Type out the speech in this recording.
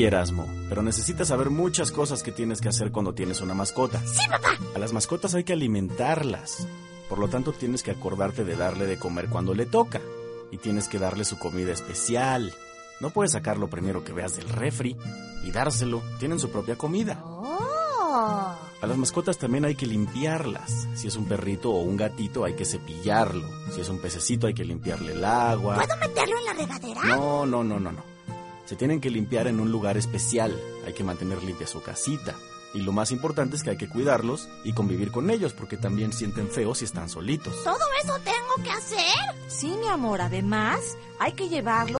Erasmo, pero necesitas saber muchas cosas que tienes que hacer cuando tienes una mascota. ¡Sí, papá! A las mascotas hay que alimentarlas. Por lo tanto, tienes que acordarte de darle de comer cuando le toca. Y tienes que darle su comida especial. No puedes sacar lo primero que veas del refri y dárselo. Tienen su propia comida. ¡Oh! A las mascotas también hay que limpiarlas. Si es un perrito o un gatito, hay que cepillarlo. Si es un pececito, hay que limpiarle el agua. ¿Puedo meterlo en la regadera? No. Se tienen que limpiar en un lugar especial. Hay que mantener limpia su casita. Y lo más importante es que hay que cuidarlos y convivir con ellos, porque también sienten feo si están solitos. ¿Todo eso tengo que hacer? Sí, mi amor, además hay que llevarlo